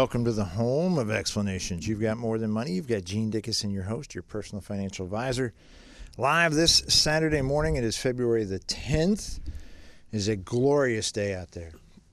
welcome to the home of explanations. You've got More Than Money. You've got Gene Dickinson, your host, your personal financial advisor. Live this Saturday morning. It is February the 10th. It is a glorious day out there.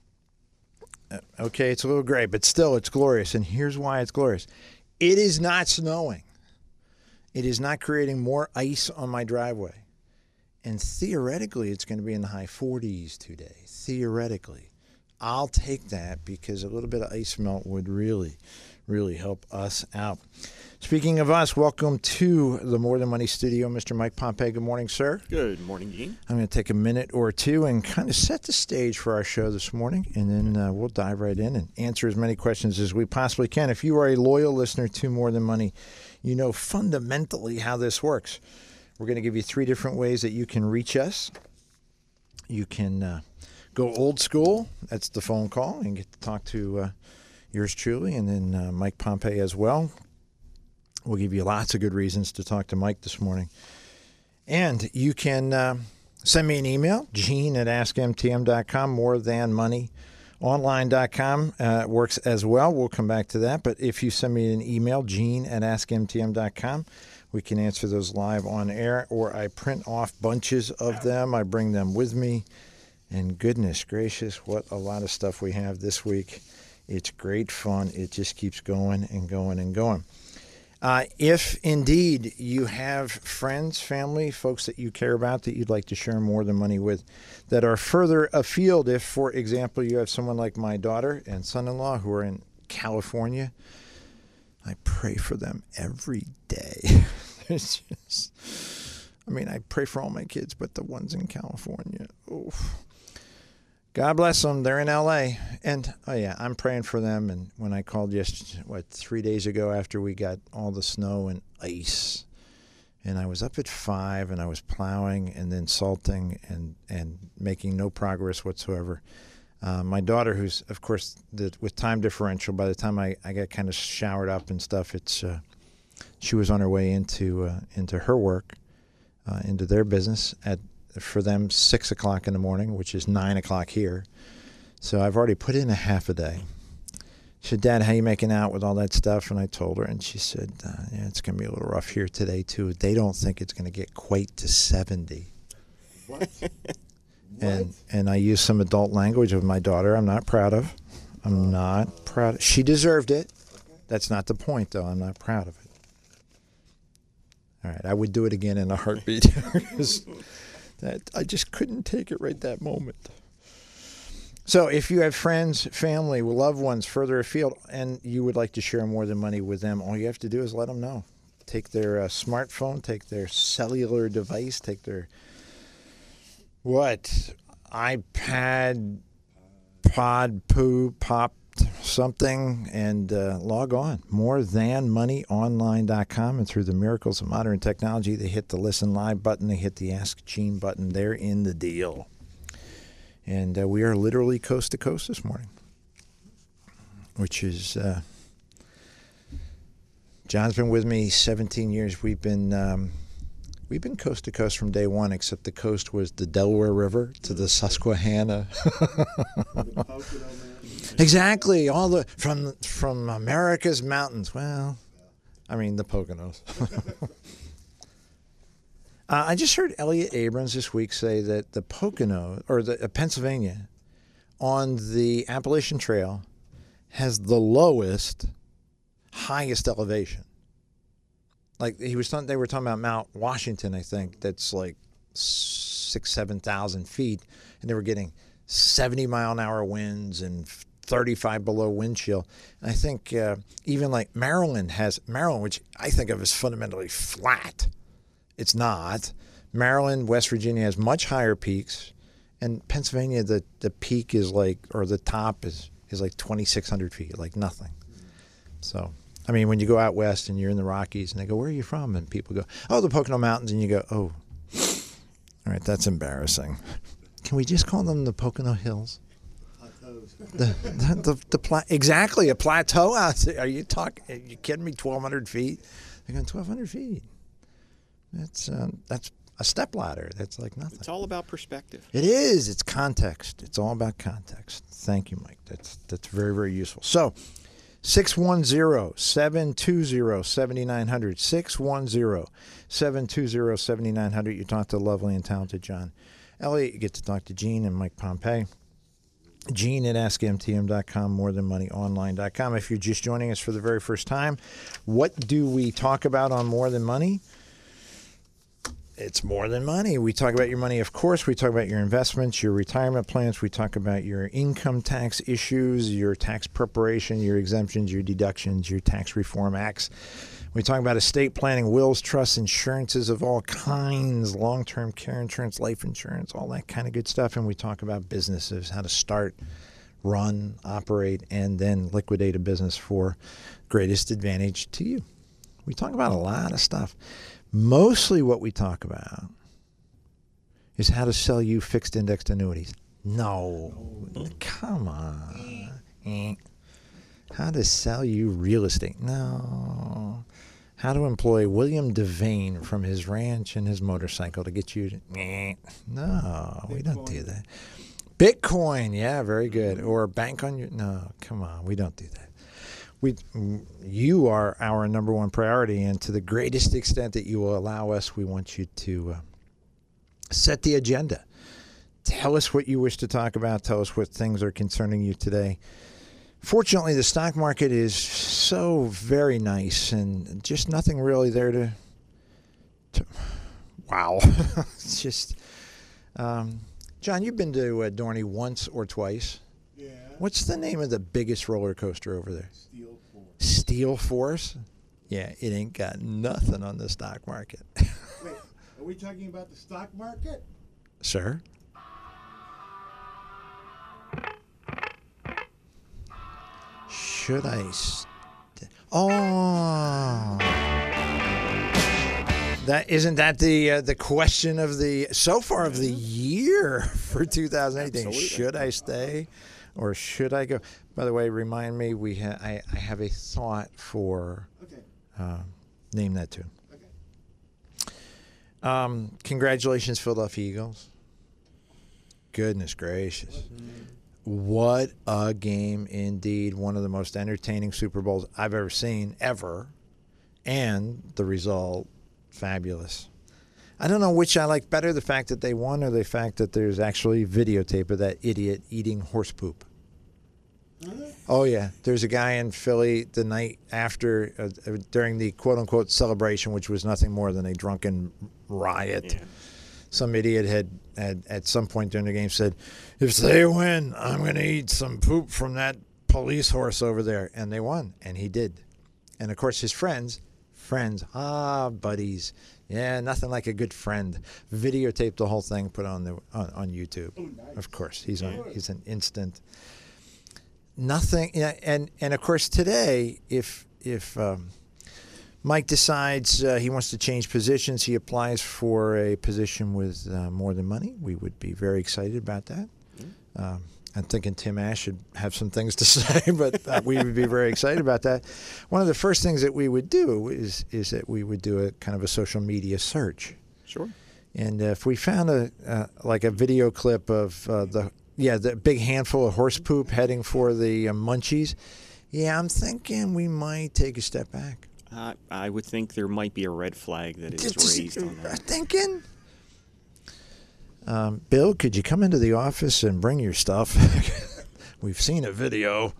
Okay, it's a little gray, but still it's glorious. And here's why it's glorious. It is not snowing. It is not creating more ice on my driveway. And theoretically, it's going to be in the high 40s today. Theoretically. I'll take that because a little bit of ice melt would really, really help us out. Speaking of us, welcome to the More Than Money studio, Mr. Mike Pompei. Good morning, sir. Good morning, Gene. I'm going to take a minute or two and kind of set the stage for our show this morning, and then we'll dive right in and answer as many questions as we possibly can. If you are a loyal listener to More Than Money, you know fundamentally how this works. We're going to give you 3 different ways that you can reach us. You can go old school. That's the phone call, and get to talk to yours truly, and then Mike Pompei as well. We'll give you lots of good reasons to talk to Mike this morning. And you can send me an email, gene@askmtm.com, morethanmoneyonline.com works as well. We'll come back to that. But if you send me an email, gene@askmtm.com, we can answer those live on air, or I print off bunches of them. I bring them with me. And goodness gracious, what a lot of stuff we have this week. It's great fun. It just keeps going and going and going. If indeed you have friends, family, folks that you care about that you'd like to share More Than Money with that are further afield, if, for example, you have someone like my daughter and son-in-law who are in California, I pray for them every day. It's just, I pray for all my kids, but the ones in California, oof. God bless them. They're in L.A. And, I'm praying for them. And when I called 3 days ago after we got all the snow and ice, and I was up at 5 and I was plowing and then salting and making no progress whatsoever. My daughter, who's, of course, with time differential, by the time I got kind of showered up and stuff, she was on her way into her work, into their business for them 6 o'clock in the morning, which is 9 o'clock here. So I've already put in a half a day. She said, Dad, how you making out with all that stuff? And I told her, and she said, it's going to be a little rough here today, too. They don't think it's going to get quite to 70. What? And I used some adult language with my daughter I'm not proud of. I'm not proud. She deserved it. That's not the point, though. I'm not proud of it. All right, I would do it again in a heartbeat. I just couldn't take it right that moment. So if you have friends, family, loved ones further afield, and you would like to share More Than Money with them, all you have to do is let them know. Take their smartphone, take their cellular device, take their iPad, pop something, and log on. morethanmoneyonline.com, and through the miracles of modern technology, they hit the Listen Live button, they hit the Ask Gene button. They're in the deal. And we are literally coast to coast this morning, which is John's been with me 17 years. We've been coast to coast from day one, except the coast was the Delaware River to the Susquehanna. Exactly, all the from America's mountains. Well, the Poconos. I just heard Elliot Abrams this week say that the Pocono, or the Pennsylvania, on the Appalachian Trail, has the highest elevation. Like they were talking about Mount Washington, I think, that's like 6,000-7,000 feet, and they were getting 70-mile-an-hour winds and 35 below wind chill. And I think even like Maryland, which I think of as fundamentally flat. It's not. Maryland, West Virginia has much higher peaks, and Pennsylvania, the peak is the top is like 2,600 feet, like nothing. So, when you go out west and you're in the Rockies, and they go, "Where are you from?" and people go, "Oh, the Pocono Mountains," and you go, "Oh, all right, that's embarrassing. Can we just call them the Pocono Hills?" Exactly, a plateau out there. Are you kidding me? 1,200 feet? They're going 1,200 feet. That's a stepladder. That's like nothing. It's all about perspective. It is. It's context. It's all about context. Thank you, Mike. That's very, very useful. So 610-720-7900. 610-720-7900. You talk to the lovely and talented John Elliott. You get to talk to Gene and Mike Pompey. Gene at AskMTM.com, MoreThanMoneyOnline.com. If you're just joining us for the very first time, what do we talk about on More Than Money? It's more than money. We talk about your money, of course. We talk about your investments, your retirement plans. We talk about your income tax issues, your tax preparation, your exemptions, your deductions, your tax reform acts. We talk about estate planning, wills, trusts, insurances of all kinds, long-term care insurance, life insurance, all that kind of good stuff. And we talk about businesses, how to start, run, operate, and then liquidate a business for greatest advantage to you. We talk about a lot of stuff. Mostly what we talk about is how to sell you fixed indexed annuities. No. Come on. How to sell you real estate. No. How to employ William Devane from his ranch and his motorcycle to get you to... No, we don't do that. Bitcoin, yeah, very good. Or bank on your... No, come on, we don't do that. You are our number one priority, and to the greatest extent that you will allow us, we want you to set the agenda. Tell us what you wish to talk about. Tell us what things are concerning you today. Fortunately, the stock market is so very nice, and just nothing really there to wow. It's just, John, you've been to Dorney once or twice. Yeah. What's the name of the biggest roller coaster over there? Steel Force. Steel Force? Yeah, it ain't got nothing on the stock market. Wait, are we talking about the stock market? Sir? Should I... Oh... Isn't that the question of the so far of the year for 2018? Absolutely. Should I stay or should I go? By the way, remind me, I have a thought for name that tune. Okay. Congratulations, Philadelphia Eagles. Goodness gracious. What a game indeed. One of the most entertaining Super Bowls I've ever seen, ever. And the result, fabulous. I don't know which I like better, the fact that they won or the fact that there's actually videotape of that idiot eating horse poop. Oh, yeah. There's a guy in Philly the night after, during the quote-unquote celebration, which was nothing more than a drunken riot. Yeah. Some idiot had at some point during the game said, if they win, I'm going to eat some poop from that police horse over there. And they won, and he did. And, of course, his friends, buddies. Yeah, nothing like a good friend. Videotaped the whole thing, put on YouTube. Oh, nice. Of course, he's an instant. Nothing, and of course today, if Mike decides he wants to change positions, he applies for a position with More Than Money. We would be very excited about that. I'm thinking Tim Ash should have some things to say, but we would be very excited about that. One of the first things that we would do is that we would do a kind of a social media search. Sure. And if we found a video clip of the big handful of horse poop heading for the munchies, I'm thinking we might take a step back. I would think there might be a red flag that is raised on that. Thinking. Bill, could you come into the office and bring your stuff? We've seen a video.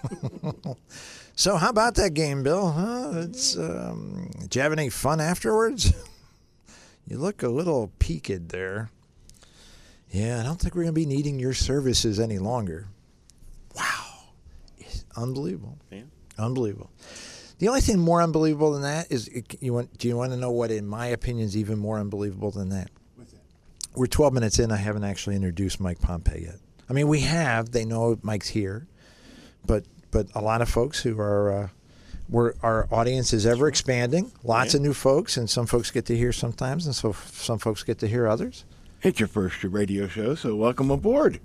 So how about that game, Bill? Did you have any fun afterwards? You look a little peaked there. Yeah, I don't think we're going to be needing your services any longer. Wow. It's unbelievable. Yeah. Unbelievable. The only thing more unbelievable than that is, do you want to know what, in my opinion, is even more unbelievable than that? What's that? We're 12 minutes in. I haven't actually introduced Mike Pompey yet. I mean, we have. They know Mike's here. But a lot of folks who are, our audience is ever expanding. Lots of new folks, and some folks get to hear sometimes, and so some folks get to hear others. It's your first radio show, so welcome aboard.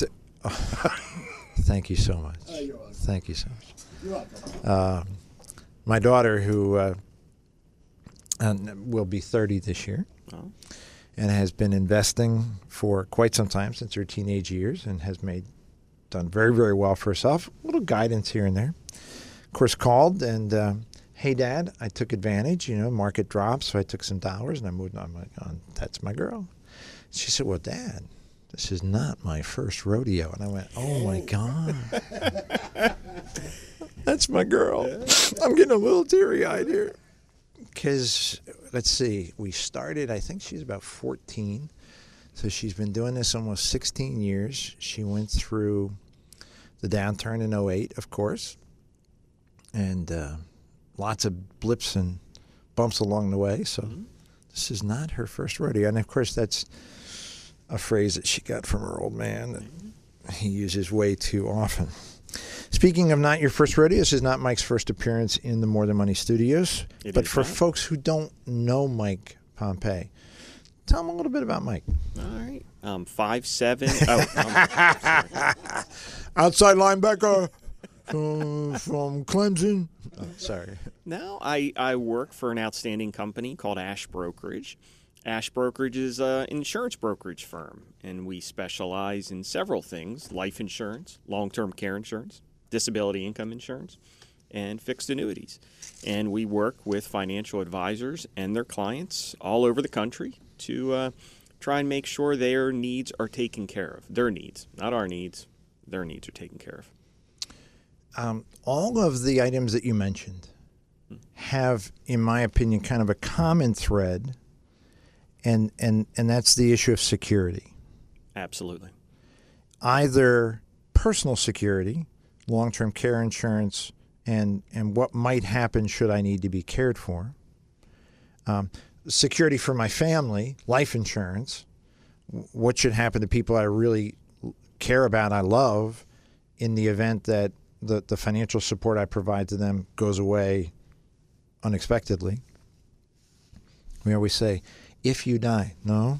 Thank you so much. You're welcome. Thank you so much. You're welcome. My daughter, who will be 30 this year, Oh. and has been investing for quite some time, since her teenage years, and has done very, very well for herself. A little guidance here and there. course, called and, hey, Dad, I took advantage. Market dropped, so I took some dollars and I moved on. I'm like, oh, that's my girl. She said, well, Dad, this is not my first rodeo. And I went, oh, my God. That's my girl. I'm getting a little teary-eyed here. Because, let's see, we started, I think she's about 14. So she's been doing this almost 16 years. She went through the downturn in '08, of course, and lots of blips and bumps along the way. So this is not her first rodeo. And, of course, that's a phrase that she got from her old man that he uses way too often. Speaking of not your first rodeo, this is not Mike's first appearance in the More Than Money studios. But for folks who don't know Mike Pompei, tell them a little bit about Mike. All right. 5'7". Outside linebacker from Clemson. Oh, sorry. No, I work for an outstanding company called Ash Brokerage. Ash Brokerage is an insurance brokerage firm, and we specialize in several things: life insurance, long-term care insurance, disability income insurance, and fixed annuities. And we work with financial advisors and their clients all over the country to try and make sure their needs are taken care of. Their needs, not our needs. Their needs are taken care of. All of the items that you mentioned have, in my opinion, kind of a common thread, and that's the issue of security. Absolutely. Either personal security, long-term care insurance, and what might happen should I need to be cared for. Security for my family, life insurance, what should happen to people I really care about, I love, in the event that the financial support I provide to them goes away unexpectedly. We always say, if you die. No.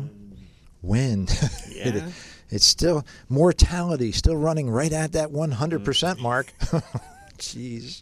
When? Yeah. It's still, mortality still running right at that 100% mark. Jeez.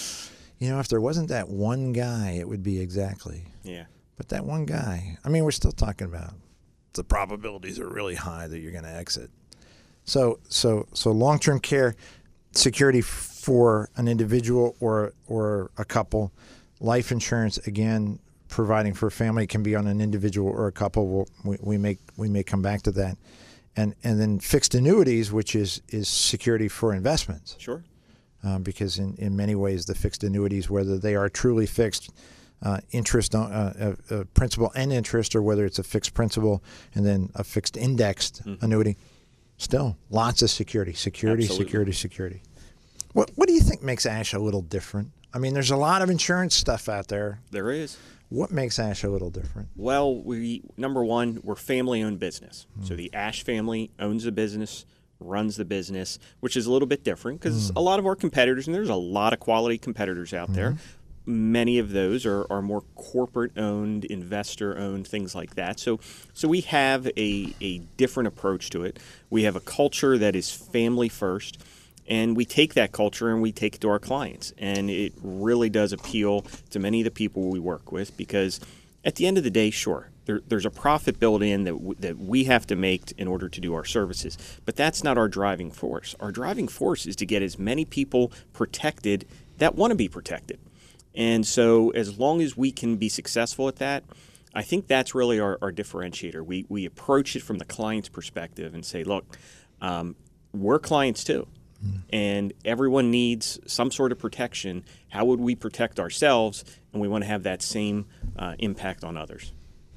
If there wasn't that one guy, it would be exactly. Yeah. But that one guy, I mean, we're still talking about the probabilities are really high that you're going to exit. So long-term care, security for an individual or a couple, life insurance, again, providing for a family, can be on an individual or a couple. We may come back to that. And then fixed annuities, which is security for investments. Sure. Because in many ways, the fixed annuities, whether they are truly fixed interest, principal and interest, or whether it's a fixed principal and then a fixed indexed annuity, still lots of security. Security. What do you think makes Ash a little different? I mean, there's a lot of insurance stuff out there. There is. What makes Ash a little different? Well, number one, we're family-owned business. So the Ash family owns the business, runs the business, which is a little bit different because a lot of our competitors, and there's a lot of quality competitors out there, many of those are more corporate-owned, investor-owned, things like that. So we have a different approach to it. We have a culture that is family first. And we take that culture and we take it to our clients. And it really does appeal to many of the people we work with because at the end of the day, sure, there's a profit built in that we have to make in order to do our services. But that's not our driving force. Our driving force is to get as many people protected that want to be protected. And so as long as we can be successful at that, I think that's really our differentiator. We approach it from the client's perspective and say, look, we're clients too. And everyone needs some sort of protection. How would we protect ourselves? And we want to have that same impact on others.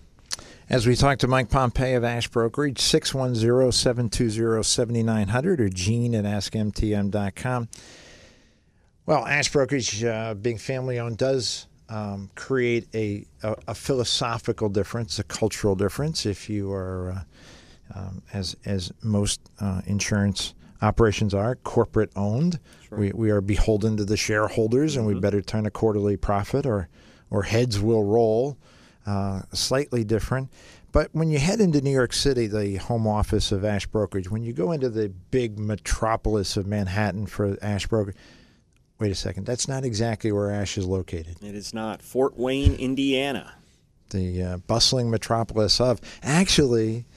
As we talk to Mike Pompei of Ash Brokerage, 610-720-7900 or Gene at AskMTM.com. Well, Ash Brokerage, being family-owned, does create a philosophical difference, a cultural difference. If you are, as most insurance operations are, corporate owned. Sure. We are beholden to the shareholders, and we better turn a quarterly profit or heads will roll. Slightly different. But when you head into New York City, the home office of Ash Brokerage, when you go into the big metropolis of Manhattan for Ash Brokerage, wait a second, that's not exactly where Ash is located. It is not. Fort Wayne, Indiana. The bustling metropolis of. Actually,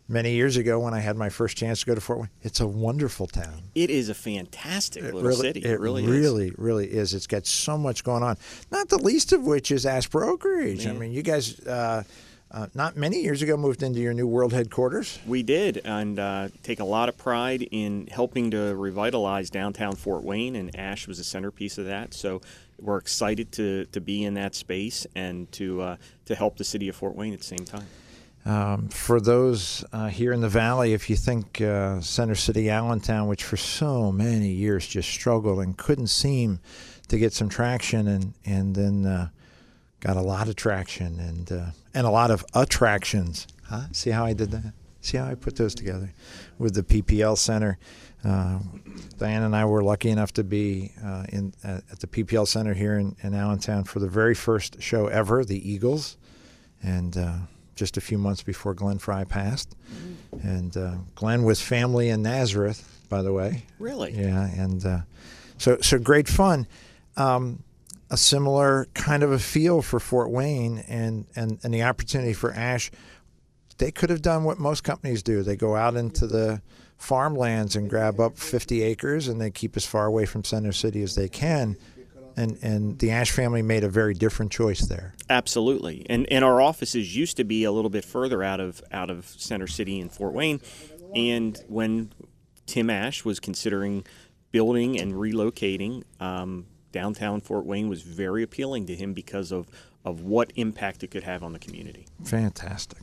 many years ago when I had my first chance to go to Fort Wayne. It's a wonderful town. It is a fantastic little city. It really is. It's got so much going on. Not the least of which is Ash Brokerage. Yeah. I mean, you guys, not many years ago, moved into your new world headquarters. We did, and take a lot of pride in helping to revitalize downtown Fort Wayne, and Ash was a centerpiece of that. So we're excited to be in that space and to help the city of Fort Wayne at the same time. For those here in the Valley, if you think Center City, Allentown, which for so many years just struggled and couldn't seem to get some traction, and then got a lot of traction and a lot of attractions. Huh? See how I did that? See how I put those together with the PPL Center. Diane and I were lucky enough to be at the PPL Center here in Allentown for the very first show ever, the Eagles, and just a few months before Glenn Fry passed. And Glenn was family in Nazareth, by the way. Really? Yeah, and so great fun. A similar kind of a feel for Fort Wayne and the opportunity for Ash. They could have done what most companies do. They go out into the farmlands and grab up 50 acres, and they keep as far away from Center City as they can. And the Ash family made a very different choice there. Absolutely, and our offices used to be a little bit further out of Center City in Fort Wayne, and when Tim Ash was considering building and relocating, downtown Fort Wayne was very appealing to him because of what impact it could have on the community. Fantastic.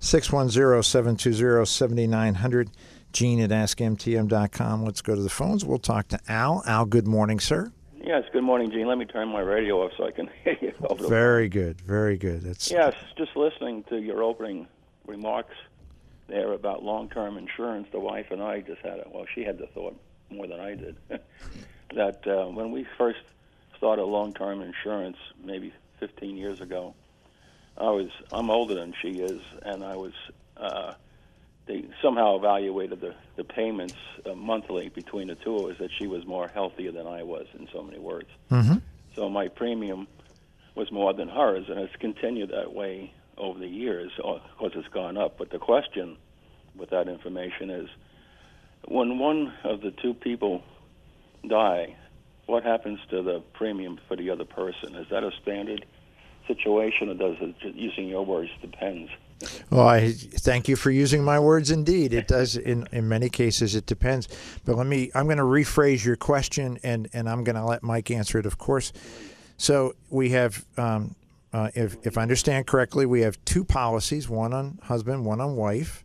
610-720-7900. Gene at AskMTM.com. Let's go to the phones. We'll talk to Al. Al, good morning, sir. Yes, good morning, Gene. Let me turn my radio off so I can hear you over the Very good, very good. Yes, just listening to your opening remarks there about long-term insurance. The wife and I just had she had the thought more than I did, that when we first started long-term insurance, maybe 15 years ago, I'm older than she is, and they somehow evaluated the payments monthly between the two of us that she was more healthier than I was, in so many words. Mm-hmm. So my premium was more than hers, and it's continued that way over the years. Of course, it's gone up. But the question with that information is, when one of the two people die, what happens to the premium for the other person? Is that a standard situation, or does it, using your words, depends? Well, I thank you for using my words. Indeed, it does. In many cases, it depends. But I'm going to rephrase your question, and I'm going to let Mike answer it, of course. So we have, if I understand correctly, we have two policies: one on husband, one on wife.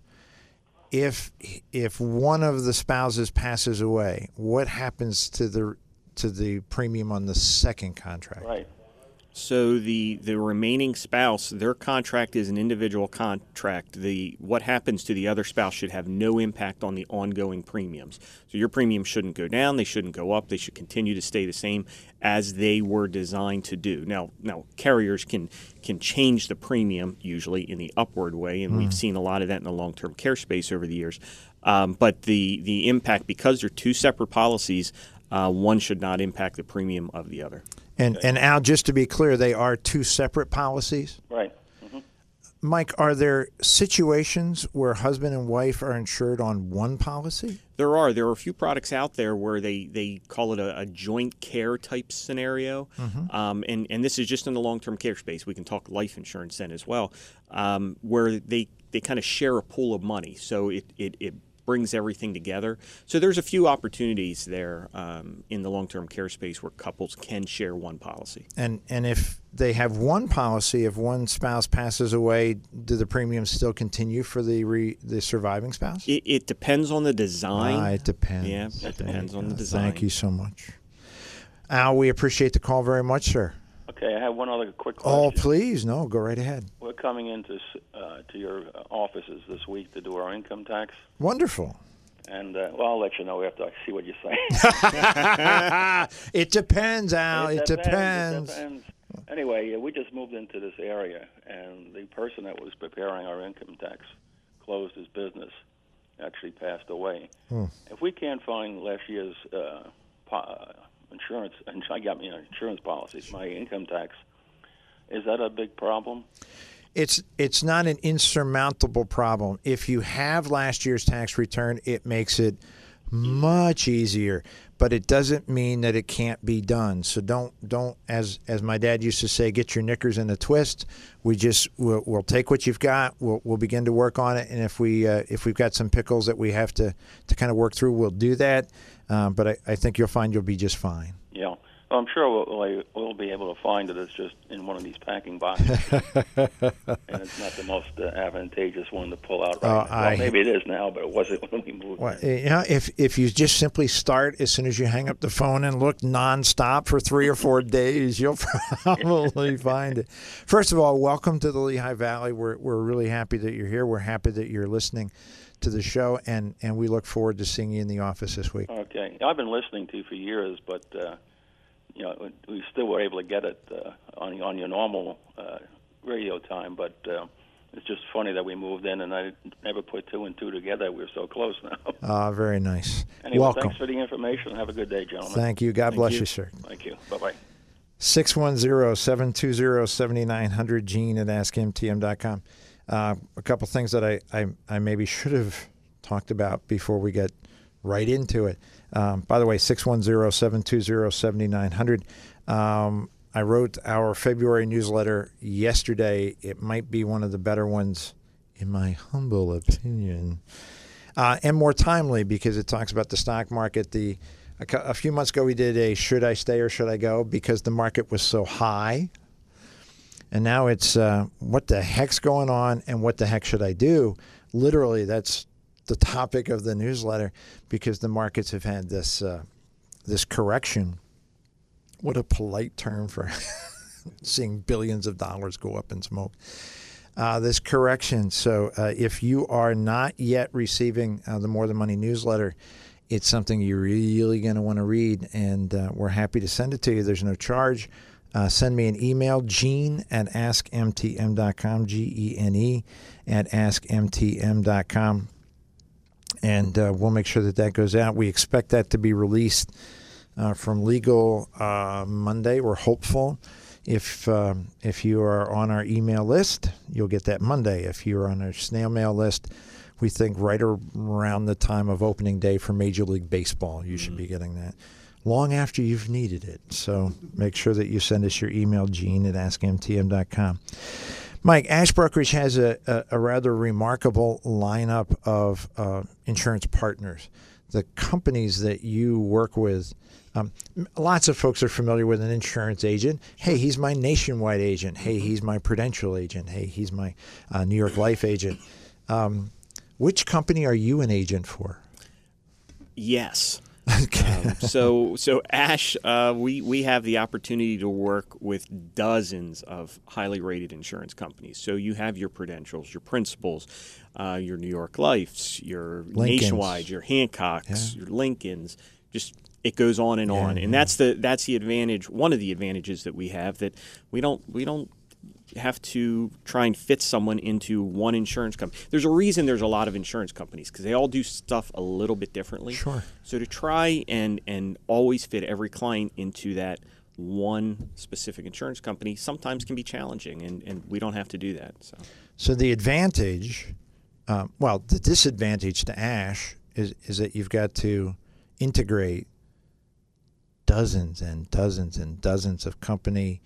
If one of the spouses passes away, what happens to the premium on the second contract? Right. So the remaining spouse, their contract is an individual contract. What happens to the other spouse should have no impact on the ongoing premiums. So your premiums shouldn't go down, they shouldn't go up, they should continue to stay the same as they were designed to do. Now carriers can change the premium usually in the upward way, and we've seen a lot of that in the long-term care space over the years. But the impact, because they're two separate policies, one should not impact the premium of the other. And Al, just to be clear, they are two separate policies? Right. Mm-hmm. Mike, are there situations where husband and wife are insured on one policy? There are a few products out there where they call it a joint care type scenario, and this is just in the long-term care space. We can talk life insurance then as well, where they kind of share a pool of money, so it brings everything together. So there's a few opportunities there in the long-term care space where couples can share one policy. And if they have one policy, if one spouse passes away, do the premiums still continue for the surviving spouse? It depends on the design. It depends. Yeah, it depends on the design. Thank you so much. Al, we appreciate the call very much, sir. Okay, I have one other quick question. Oh, please. No, go right ahead. We're coming into to your offices this week to do our income tax. Wonderful. And, I'll let you know after I see what you say. It depends, Al. It depends. It depends. Anyway, we just moved into this area, and the person that was preparing our income tax closed his business, actually passed away. If we can't find last year's insurance, and I got me insurance policies, my income tax, is that a big problem? it's not an insurmountable problem. If you have last year's tax return, it makes it much easier, but it doesn't mean that it can't be done. So don't as my dad used to say, get your knickers in a twist. We'll take what you've got. We'll begin to work on it, and if we've got some pickles that we have to kind of work through, we'll do that. But I think you'll find you'll be just fine. Yeah. Well, I'm sure we'll be able to find it. It's just in one of these packing boxes, and it's not the most advantageous one to pull out right now. Well, maybe it is now, but it wasn't when we moved. Well, if you just simply start as soon as you hang up the phone and look nonstop for 3 or 4 days, you'll probably find it. First of all, welcome to the Lehigh Valley. We're really happy that you're here. We're happy that you're listening to the show, and we look forward to seeing you in the office this week. Okay. I've been listening to you for years, but we still were able to get it on your normal radio time, but it's just funny that we moved in, and I never put 2 and 2 together. We're so close now. Very nice. Anyway, welcome. Thanks for the information. Have a good day, gentlemen. Thank you. God bless you, sir. Thank you. Bye-bye. 610-720-7900, Gene at AskMTM.com. A couple things that I maybe should have talked about before we get right into it. By the way, 610-720-7900. I wrote our February newsletter yesterday. It might be one of the better ones, in my humble opinion, and more timely because it talks about the stock market. A few months ago, we did a should I stay or should I go because the market was so high. And now it's what the heck's going on and what the heck should I do? Literally, that's the topic of the newsletter because the markets have had this correction. What a polite term for seeing billions of dollars go up in smoke. This correction. So if you are not yet receiving the More Than Money newsletter, it's something you're really going to want to read, and we're happy to send it to you. There's no charge. Send me an email, Gene at AskMTM.com, Gene at AskMTM.com, and we'll make sure that goes out. We expect that to be released from legal Monday. We're hopeful. If you are on our email list, you'll get that Monday. If you're on our snail mail list, we think right around the time of opening day for Major League Baseball, you should be getting that. Long after you've needed it. So make sure that you send us your email, Gene at AskMTM.com. Mike, Ash Brokerage has a rather remarkable lineup of insurance partners. The companies that you work with, lots of folks are familiar with an insurance agent. Hey, he's my Nationwide agent. Hey, he's my Prudential agent. Hey, he's my New York Life agent. Which company are you an agent for? Yes. Okay. So Ash, we have the opportunity to work with dozens of highly rated insurance companies. So you have your Prudentials, your Principals, your New York Lifes, your Lincolns. Nationwide, your Hancocks, your Lincolns. Just it goes on and on, and that's the advantage. One of the advantages that we have that we don't have to try and fit someone into one insurance company. There's a reason there's a lot of insurance companies because they all do stuff a little bit differently. Sure. So to try and always fit every client into that one specific insurance company sometimes can be challenging, and we don't have to do that. So the advantage, the disadvantage to Ash is that you've got to integrate dozens and dozens and dozens of company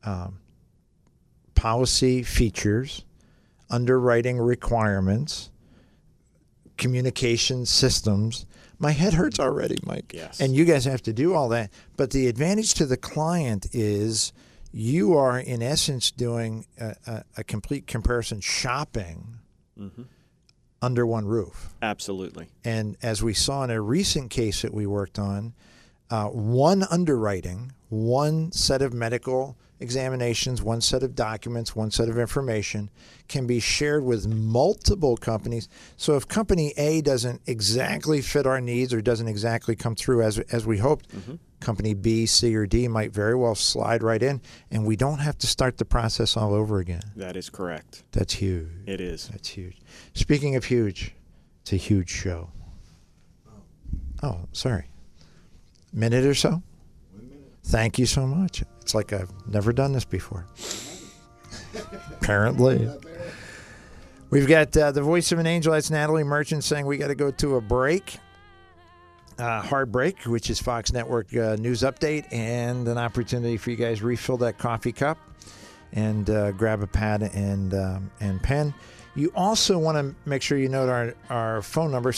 policy features, underwriting requirements, communication systems. My head hurts already, Mike. Yes. And you guys have to do all that. But the advantage to the client is you are, in essence, doing a complete comparison shopping under one roof. Absolutely. And as we saw in a recent case that we worked on, one underwriting, one set of medical examinations, one set of documents, one set of information can be shared with multiple companies. So if company A doesn't exactly fit our needs or doesn't exactly come through as we hoped, company B, C, or D might very well slide right in, and we don't have to start the process all over again. That is correct. That's huge. It is. That's huge. Speaking of huge, it's a huge show. Oh, sorry. Minute or so? 1 minute. Thank you so much. It's like I've never done this before. Apparently. We've got the voice of an angel. That's Natalie Merchant saying we got to go to a break. Hard break, which is Fox Network news update, and an opportunity for you guys to refill that coffee cup and grab a pad and pen. You also want to make sure you note our phone number,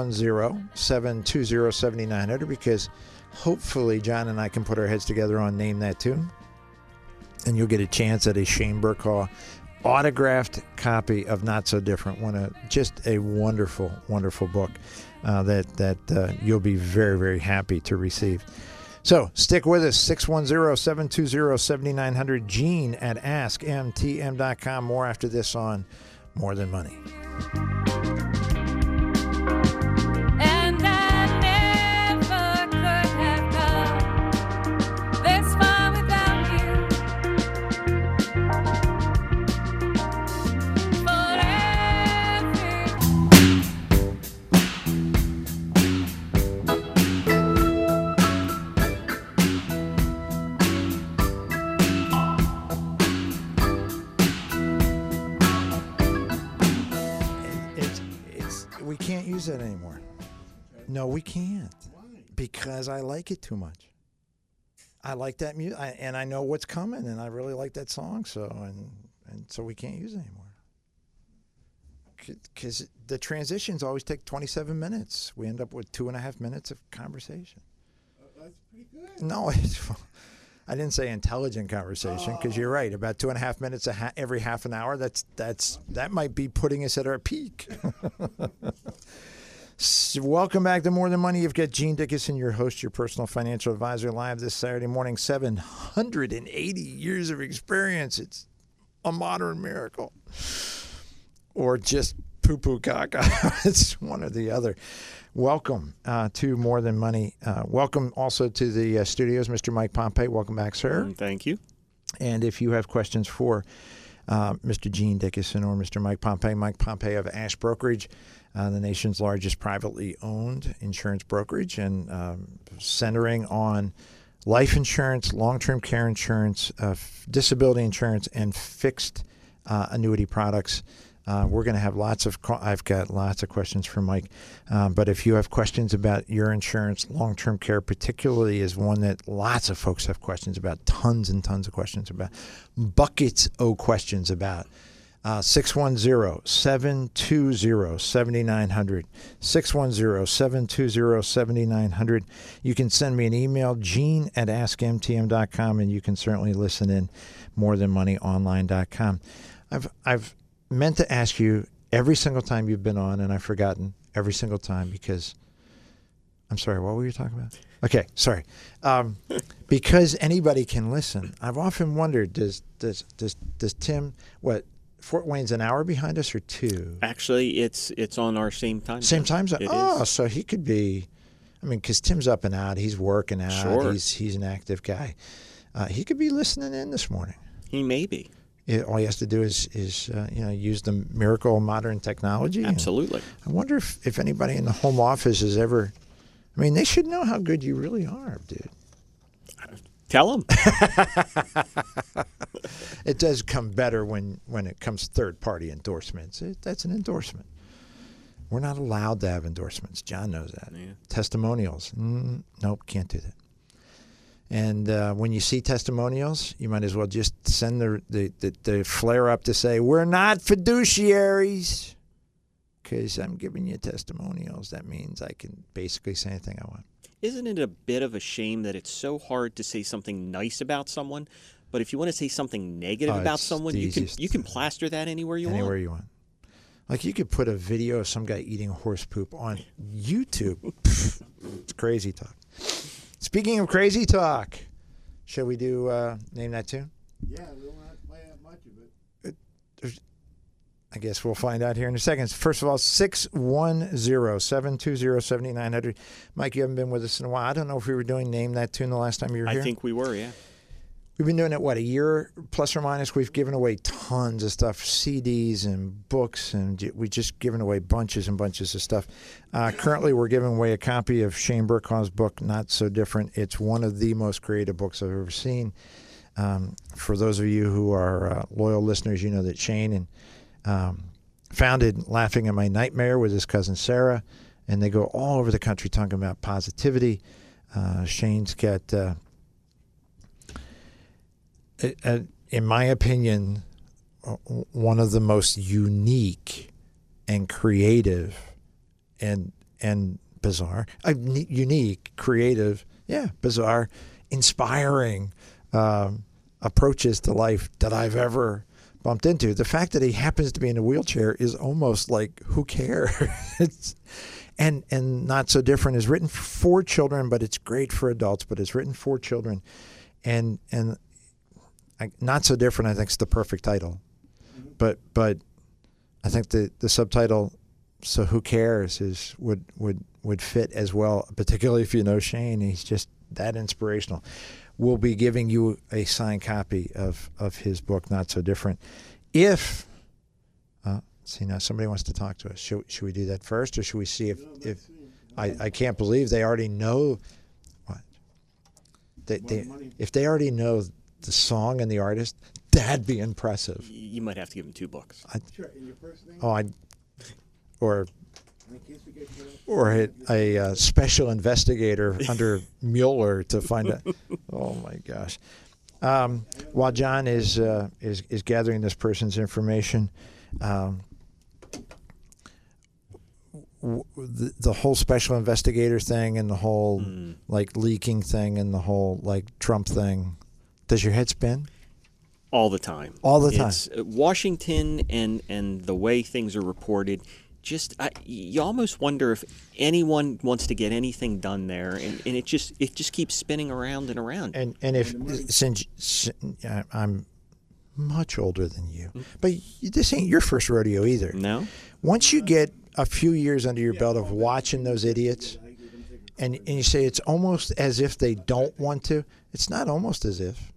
610-720-7900, because hopefully John and I can put our heads together on Name That Tune, and you'll get a chance at a Shane Burkhaw autographed copy of Not So Different, just a wonderful, wonderful book that you'll be very, very happy to receive. So stick with us, 610-720-7900, Gene at AskMTM.com. More after this on More Than Money. We can't use that anymore. No, we can't. Why? Because I like it too much. I like that music, and I know what's coming, and I really like that song. So so we can't use it anymore. Because the transitions always take 27 minutes. We end up with 2.5 minutes of conversation. That's pretty good. No, I didn't say intelligent conversation, because you're right. About 2.5 minutes every half an hour. That might be putting us at our peak. Welcome back to More Than Money. You've got Gene Dickinson, your host, your personal financial advisor, live this Saturday morning. 780 years of experience. It's a modern miracle. Or just poo-poo caca. It's one or the other. Welcome to More Than Money. Welcome also to the studios, Mr. Mike Pompey. Welcome back, sir. Thank you. And if you have questions for Mr. Gene Dickinson or Mr. Mike Pompey of Ash Brokerage, the nation's largest privately owned insurance brokerage, and centering on life insurance, long-term care insurance, disability insurance, and fixed annuity products. We're going to have I've got lots of questions for Mike. But if you have questions about your insurance, long-term care particularly is one that lots of folks have questions about, tons and tons of questions about, buckets of questions about. 610-720-7900, 610-720-7900. You can send me an email, Gene at AskMTM.com, and you can certainly listen in morethanmoneyonline.com. I've meant to ask you every single time you've been on, and I've forgotten every single time because I'm sorry, what were you talking about? Okay, sorry. Because anybody can listen. I've often wondered, does Tim, Fort Wayne's an hour behind us or 2? Actually, it's on our same time. Same time zone? Is. So he could be, because Tim's up and out. He's working out. Sure. He's an active guy. He could be listening in this morning. He may be. All he has to do is use the miracle of modern technology. Absolutely. I wonder if anybody in the home office has ever, they should know how good you really are, dude. Tell them. It does come better when it comes third-party endorsements. That's an endorsement. We're not allowed to have endorsements. John knows that. Yeah. Testimonials. Nope, can't do that. And when you see testimonials, you might as well just send the flare up to say, we're not fiduciaries, because I'm giving you testimonials. That means I can basically say anything I want. Isn't it a bit of a shame that it's so hard to say something nice about someone, but if you want to say something negative about someone, you can plaster that anywhere you want. Anywhere you want. Like you could put a video of some guy eating horse poop on YouTube. It's crazy talk. Speaking of crazy talk, shall we do Name That Tune? Yeah, we don't have to play that much of it. I guess we'll find out here in a second. First of all, 610-720-7900. Mike, you haven't been with us in a while. I don't know if we were doing Name That Tune the last time you were here. I think we were, yeah. We've been doing it, a year plus or minus? We've given away tons of stuff, CDs and books, and we just given away bunches and bunches of stuff. Currently, we're giving away a copy of Shane Burkhaw's book, Not So Different. It's one of the most creative books I've ever seen. For those of you who are loyal listeners, you know that Shane founded Laughing at My Nightmare with his cousin Sarah, and they go all over the country talking about positivity. Shane's got, in my opinion, one of the most unique and creative and bizarre, unique, creative, bizarre, inspiring approaches to life that I've ever bumped into. The fact that he happens to be in a wheelchair is almost like, who cares? and Not So Different is written for children, but it's great for adults, but it's written for children. And Not So Different, I think, is the perfect title. But I think the subtitle, So Who Cares, would fit as well, particularly if you know Shane. He's just that inspirational. We'll be giving you a signed copy of his book, Not So Different. If, see, now somebody wants to talk to us. Should we do that first, or should we see if I can't believe they already know what? If they already know the song and the artist, that'd be impressive. You might have to give him 2 books. Sure, and your first name? Or a special investigator under Mueller to find out. Oh my gosh! While John is gathering this person's information, the whole special investigator thing and the whole like leaking thing and the whole like Trump thing, does your head spin? All the time. All the time. It's Washington and the way things are reported. You almost wonder if anyone wants to get anything done there, and it just keeps spinning around and around. And if since I'm much older than you, but this ain't your first rodeo either. No. Once you get a few years under your belt of watching those idiots, and you say it's almost as if they don't want to. It's not almost as if.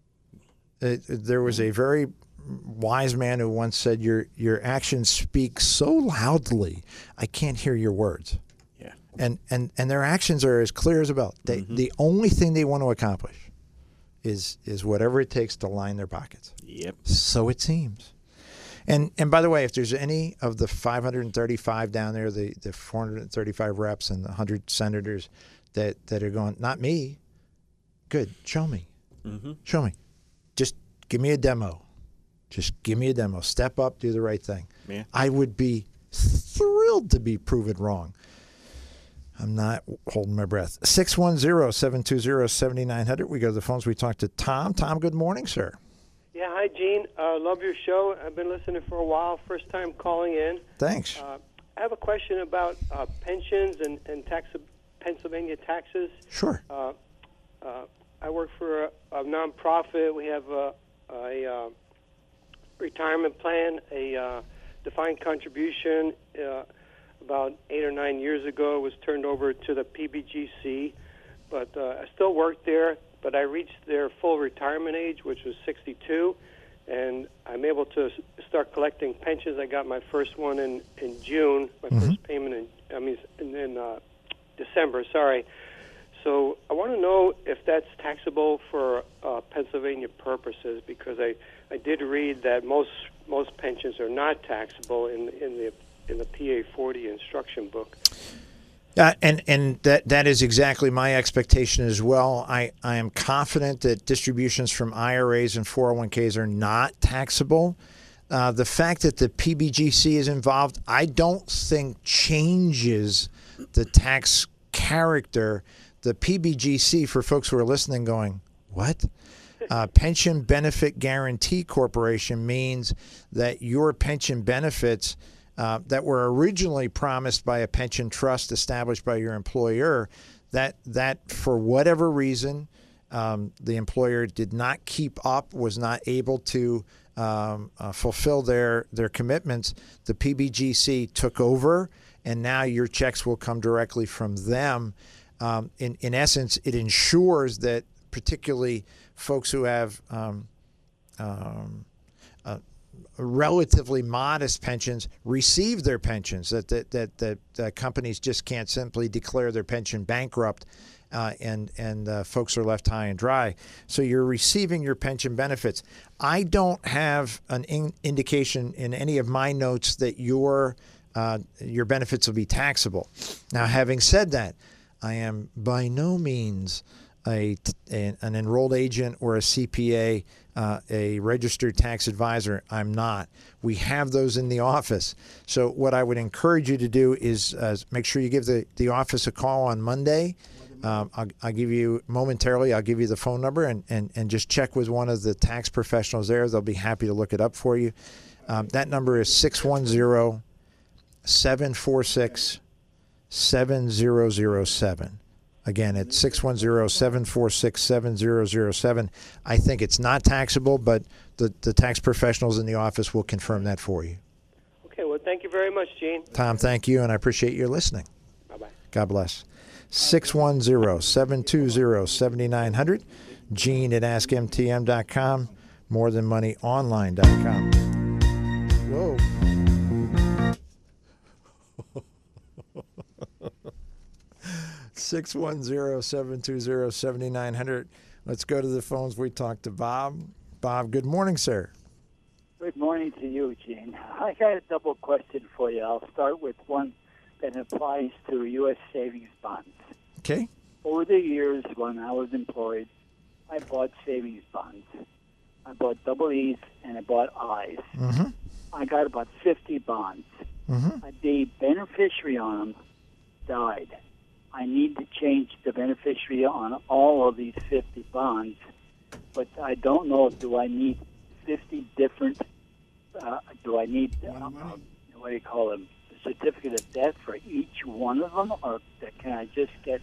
There was a very wise man who once said, your actions speak so loudly, I can't hear your words. Yeah. And their actions are as clear as a bell. The only thing they want to accomplish is whatever it takes to line their pockets. Yep. So it seems. And by the way, if there's any of the 535 down there, the 435 reps and the 100 senators that are going, not me, good, show me. Mm-hmm. Show me. Just give me a demo. Just give me a demo. Step up, do the right thing. Yeah. I would be thrilled to be proven wrong. I'm not holding my breath. 610-720-7900. We go to the phones. We talk to Tom. Tom, good morning, sir. Yeah, hi, Gene. Love your show. I've been listening for a while. First time calling in. Thanks. I have a question about pensions and Pennsylvania taxes. Sure. I work for a nonprofit. We have a retirement plan, a defined contribution. About 8 or 9 years ago, it was turned over to the PBGC, but I still work there. But I reached their full retirement age, which was 62, and I'm able to start collecting pensions. I got my first one in June, my first payment in December. Sorry. So I want to know if that's taxable for Pennsylvania purposes, because I did read that most pensions are not taxable in the PA 40 instruction book. And that is exactly my expectation as well. I am confident that distributions from IRAs and 401ks are not taxable. The fact that the PBGC is involved, I don't think changes the tax character. The PBGC, for folks who are listening going, what? Pension Benefit Guaranty Corporation means that your pension benefits that were originally promised by a pension trust established by your employer, that for whatever reason the employer did not keep up, was not able to fulfill their commitments, the PBGC took over, and now your checks will come directly from them. In essence, it ensures that particularly folks who have relatively modest pensions receive their pensions, that companies just can't simply declare their pension bankrupt and folks are left high and dry. So you're receiving your pension benefits. I don't have an indication in any of my notes that your benefits will be taxable. Now, having said that, I am by no means an enrolled agent or a CPA, a registered tax advisor. I'm not. We have those in the office. So what I would encourage you to do is make sure you give the office a call on Monday. I'll give you momentarily, I'll give you the phone number and just check with one of the tax professionals there. They'll be happy to look it up for you. That number is 610-746-7007. Again, it's 610-746-7007. I think it's not taxable, but the tax professionals in the office will confirm that for you. Okay, well, thank you very much, Gene. Tom, thank you, and I appreciate your listening. Bye-bye. God bless. 610-720-7900. Gene at AskMTM.com. MoreThanMoneyOnline.com. Whoa. 610-720-7900. Let's go to the phones. We talked to Bob. Bob, good morning, sir. Good morning to you, Gene. I got a double question for you. I'll start with one that applies to U.S. savings bonds. Okay. Over the years, when I was employed, I bought savings bonds. I bought double E's and I bought I's. Mm-hmm. I got about 50 bonds. Mm-hmm. The beneficiary on them died. I need to change the beneficiary on all of these 50 bonds, but I don't know, do I need 50 different, do I need, what do you call them, a certificate of death for each one of them, or can I just get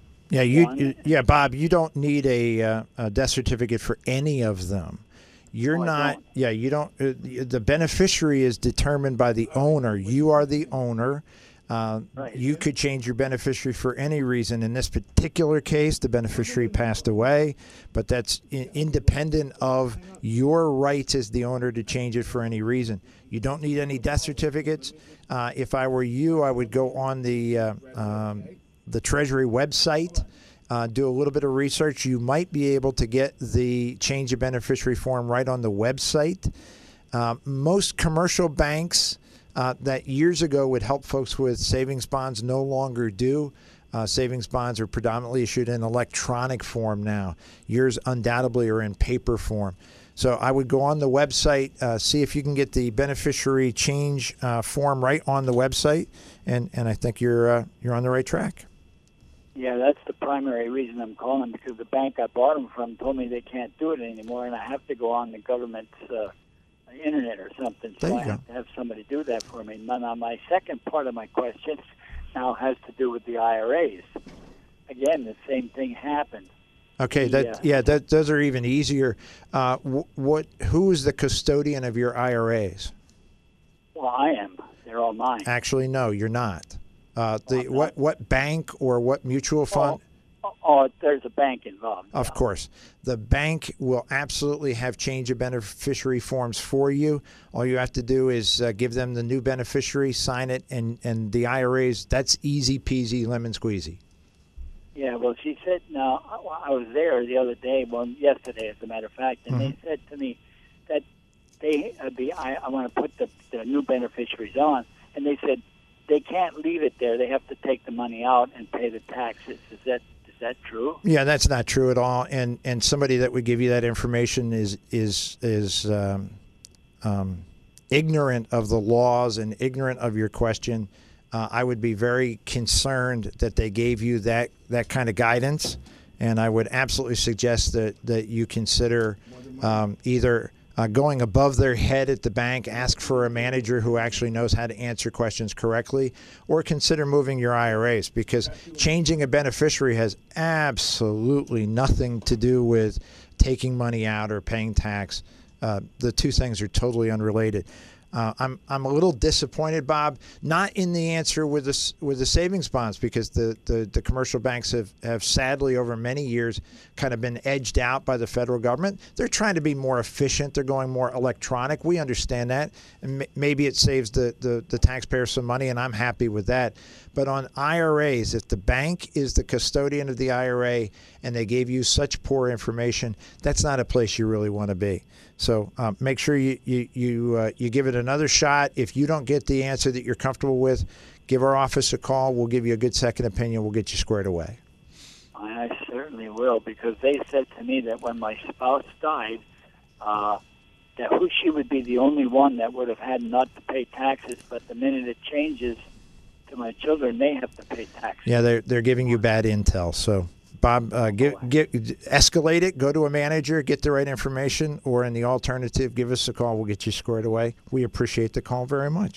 Bob, you don't need a death certificate for any of them. You're not. Yeah, you don't. The beneficiary is determined by the owner. You are the owner. Right. You could change your beneficiary for any reason. In this particular case, the beneficiary passed away, but that's independent of your rights as the owner to change it for any reason. You don't need any death certificates. If I were you, I would go on the Treasury website. Do a little bit of research. You might be able to get the change of beneficiary form right on the website. Most commercial banks that years ago would help folks with savings bonds no longer do. Savings bonds are predominantly issued in electronic form now. Yours undoubtedly are in paper form. So I would go on the website, see if you can get the beneficiary change form right on the website, and I think you're on the right track. Yeah, that's the primary reason I'm calling, because the bank I bought them from told me they can't do it anymore, and I have to go on the government's internet or something, so I have to have somebody do that for me. Now, my second part of my question now has to do with the IRAs. Again, the same thing happened. Okay, those are even easier. Who is the custodian of your IRAs? Well, I am. They're all mine. Actually, no, you're not. What bank or what mutual fund? There's a bank involved. Of course. The bank will absolutely have change of beneficiary forms for you. All you have to do is give them the new beneficiary, sign it, and the IRAs, that's easy peasy, lemon squeezy. Yeah, well, she said, no, I was there the other day, yesterday, as a matter of fact, and they said to me that I want to put the new beneficiaries on, and they said, they can't leave it there. They have to take the money out and pay the taxes. Is that true? Yeah, that's not true at all. And somebody that would give you that information is ignorant of the laws and ignorant of your question. I would be very concerned that they gave you that kind of guidance, and I would absolutely suggest that you consider either going above their head at the bank, ask for a manager who actually knows how to answer questions correctly, or consider moving your IRAs, because changing a beneficiary has absolutely nothing to do with taking money out or paying tax. The two things are totally unrelated. I'm a little disappointed, Bob, not in the answer with the savings bonds, because the commercial banks have sadly over many years kind of been edged out by the federal government. They're trying to be more efficient. They're going more electronic. We understand that, and maybe it saves the taxpayer some money, and I'm happy with that. But on IRAs, if the bank is the custodian of the IRA and they gave you such poor information, that's not a place you really want to be. So make sure you give it another shot. If you don't get the answer that you're comfortable with, give our office a call. We'll give you a good second opinion. We'll get you squared away. I certainly will, because they said to me that when my spouse died, that she would be the only one that would have had not to pay taxes. But the minute it changes to my children, they have to pay taxes. Yeah, they're giving you bad intel. So, Bob, escalate it. Go to a manager, get the right information, or in the alternative, give us a call. We'll get you squared away. We appreciate the call very much.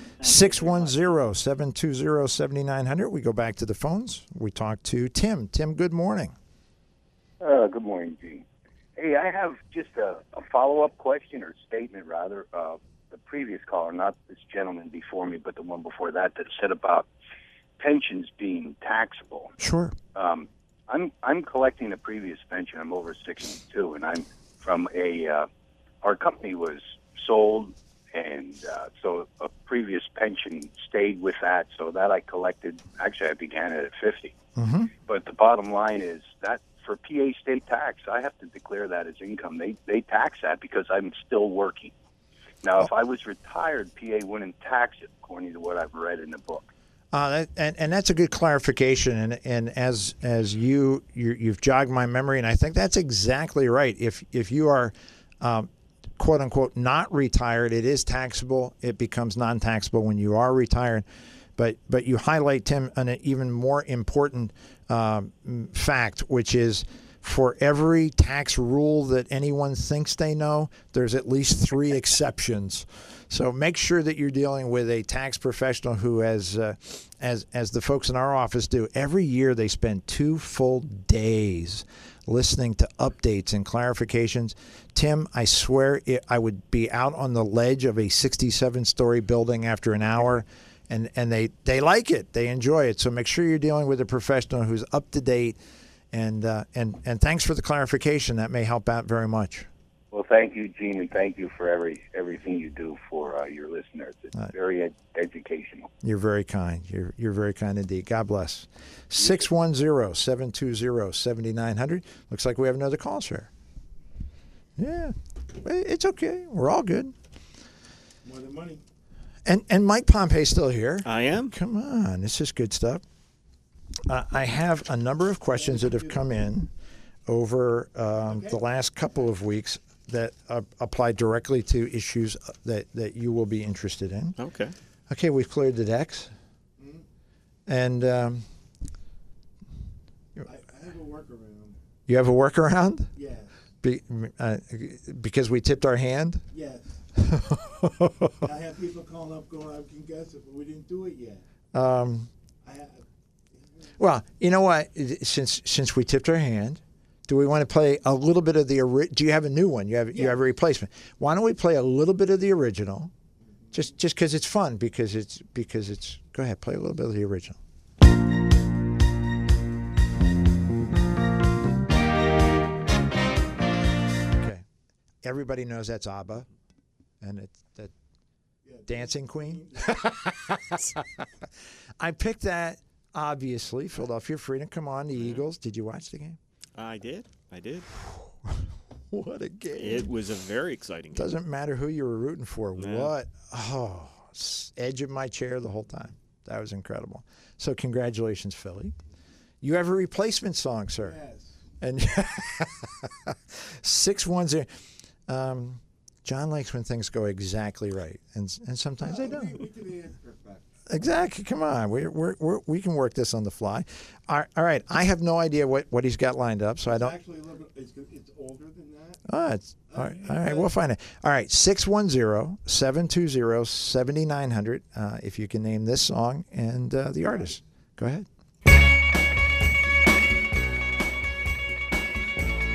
610-720-7900. We go back to the phones. We talk to Tim. Tim, good morning. Good morning, Gene. Hey, I have just a follow-up question, or statement, rather. The previous caller, not this gentleman before me, but the one before that said about pensions being taxable. Sure. I'm collecting a previous pension. I'm over 62, and I'm from our company was sold, and so a previous pension stayed with that, so that I collected. Actually, I began it at 50. Mm-hmm. But the bottom line is that for PA state tax, I have to declare that as income. They tax that because I'm still working. Now, if I was retired, PA wouldn't tax it, according to what I've read in the book. And that's a good clarification. And as you've jogged my memory, and I think that's exactly right. If you are quote unquote not retired, it is taxable. It becomes non-taxable when you are retired. But you highlight, Tim, an even more important fact, which is for every tax rule that anyone thinks they know, there's at least 3 exceptions. So make sure that you're dealing with a tax professional who, as the folks in our office do, every year they spend 2 full days listening to updates and clarifications. Tim, I swear I would be out on the ledge of a 67-story building after an hour. And they like it. They enjoy it. So make sure you're dealing with a professional who's up to date. And thanks for the clarification. That may help out very much. Well, thank you, Gene, and thank you for everything you do for your listeners. It's very educational. You're very kind. You're very kind indeed. God bless. 610-720-7900. Looks like we have another call, sir. Yeah, it's okay. We're all good. More than money. And Mike Pompey's still here. I am. Come on, this is good stuff. I have a number of questions that have come in over the last couple of weeks that apply directly to issues that you will be interested in. Okay. Okay, we've cleared the decks. Mm-hmm. And I have a workaround. you have a workaround? Yes. Because we tipped our hand? Yes. I have people calling up going, I can guess it, but we didn't do it yet. Well, you know what? Since we tipped our hand, do we want to play a little bit of the do you have a new one? You have a replacement. Why don't we play a little bit of the original? Just because it's fun, because it's go ahead, play a little bit of the original. Okay. Everybody knows that's ABBA, and it's that Dancing Queen. I picked that, obviously. Philadelphia Freedom. Come on, the Eagles. Did you watch the game? I did. What a game. It was a very exciting game. Doesn't matter who you were rooting for. No. What? Oh, edge of my chair the whole time. That was incredible. So congratulations, Philly. You have a replacement song, sir. Yes. And 610. John likes when things go exactly right, and sometimes they don't. We can answer back. Exactly. Come on, we can work this on the fly. All right. I have no idea what he's got lined up, so I don't. Actually, a little bit, it's older than that. It's all right. We'll find it. All right. 610-720-7900. If you can name this song and the artist, go ahead.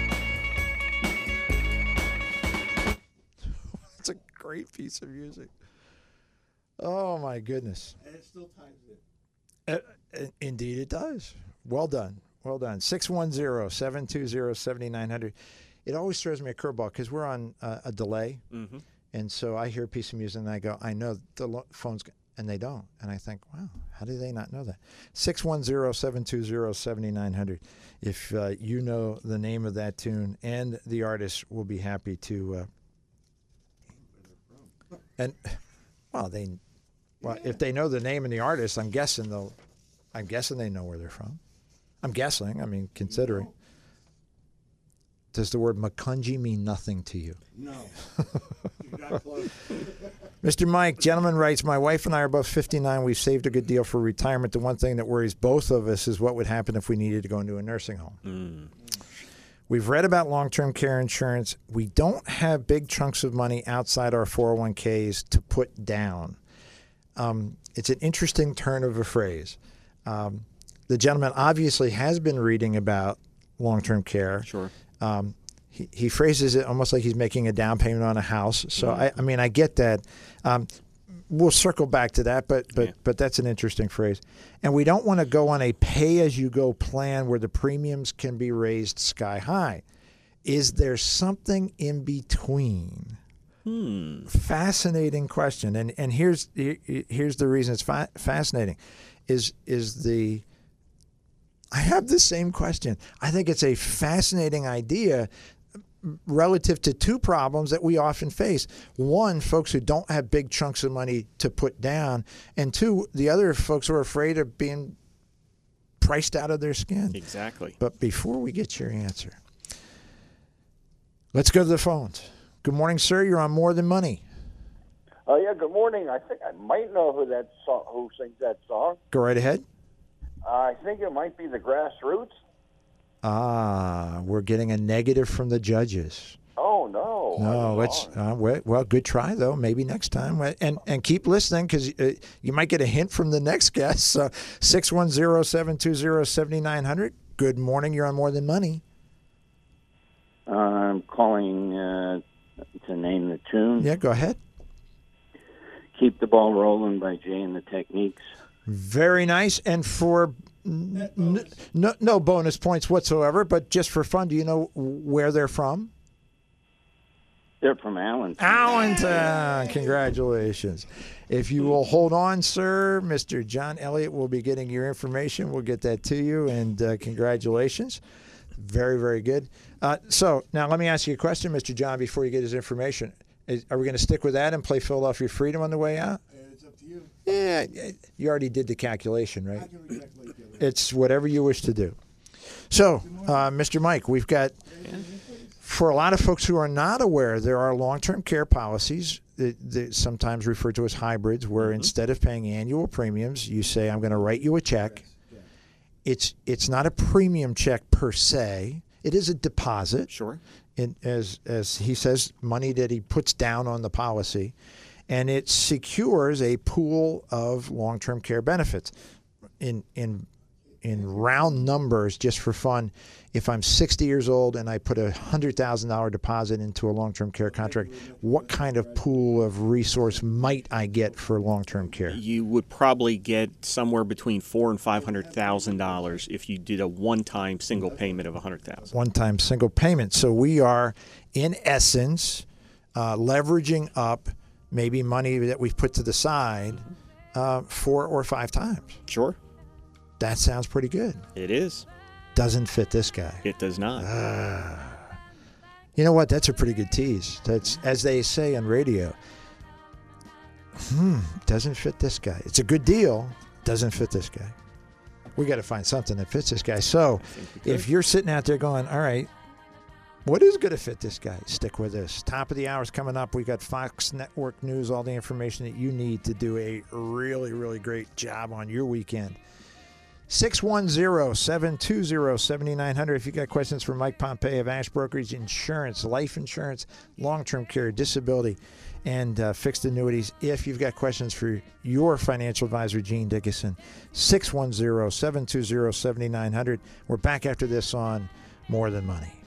It's a great piece of music. Oh, my goodness. And it still ties in. Indeed, it does. Well done. Well done. 610-720-7900. It always throws me a curveball because we're on a delay. Mm-hmm. And so I hear a piece of music and I go, I know the phone's, and they don't. And I think, wow, how do they not know that? 610-720-7900. If you know the name of that tune and the artist, we'll be happy to. And well, if they know the name and the artist, I'm guessing they know where they're from. I'm guessing. I mean, considering. Does the word Makunji mean nothing to you? No. You're not close. Mr. Mike, gentleman writes, my wife and I are both 59. We've saved a good deal for retirement. The one thing that worries both of us is what would happen if we needed to go into a nursing home. We've read about long-term care insurance. We don't have big chunks of money outside our 401ks to put down. It's an interesting turn of a phrase. The gentleman obviously has been reading about long-term care. Sure. He phrases it almost like he's making a down payment on a house. So I mean, I get that. We'll circle back to that, but that's an interesting phrase. And we don't want to go on a pay-as-you-go plan where the premiums can be raised sky high. Is there something in between? Fascinating question. And here's the reason it's fascinating. I have the same question. I think it's a fascinating idea relative to two problems that we often face. One, folks who don't have big chunks of money to put down. And two, the other folks who are afraid of being priced out of their skin. Exactly. But before we get your answer, let's go to the phones. Good morning, sir. You're on More Than Money. Oh, yeah, good morning. I think I might know who sings that song. Go right ahead. I think it might be the Grassroots. We're getting a negative from the judges. Oh, no. No, well, good try, though. Maybe next time. And keep listening because you might get a hint from the next guest. 610-720-7900. Good morning. You're on More Than Money. I'm calling to name the tune. Yeah, go ahead. Keep the Ball Rolling by Jay and the Techniques. Very nice. And for no bonus points whatsoever, but just for fun, do you know where they're from? They're from Allentown. Allentown. Congratulations. If you will hold on, sir, Mr. John Elliott will be getting your information. We'll get that to you, and congratulations. Very, very good. So now let me ask you a question, Mr. John, before you get his information. Are we going to stick with that and play Philadelphia Freedom on the way out? It's up to you. Yeah, you already did the calculation, right? I can recalculate the other. It's whatever you wish to do. So, Mr. Mike, we've got, for a lot of folks who are not aware, there are long-term care policies, that sometimes referred to as hybrids, where instead of paying annual premiums, you say, I'm going to write you a check. It's not a premium check per se. It is a deposit. Sure. As he says, money that he puts down on the policy, and it secures a pool of long-term care benefits. In round numbers, just for fun, if I'm 60 years old and I put a $100,000 deposit into a long-term care contract, what kind of pool of resource might I get for long-term care? You would probably get somewhere between $400,000 and $500,000 if you did a one-time single payment of $100,000. One-time single payment. So we are, in essence, leveraging up maybe money that we've put to the side 4 or 5 times. Sure. That sounds pretty good. It is. Doesn't fit this guy. It does not. You know what? That's a pretty good tease. That's, as they say on radio, doesn't fit this guy. It's a good deal. Doesn't fit this guy. We got to find something that fits this guy. So if you're sitting out there going, all right, what is going to fit this guy? Stick with us. Top of the hour is coming up. We got Fox Network News, all the information that you need to do a really, really great job on your weekend. 610-720-7900. If you got questions for Mike Pompei of Ash Brokerage Insurance, life insurance, long-term care, disability, and fixed annuities. If you've got questions for your financial advisor, Gene Dickinson, 610-720-7900. We're back after this on More Than Money.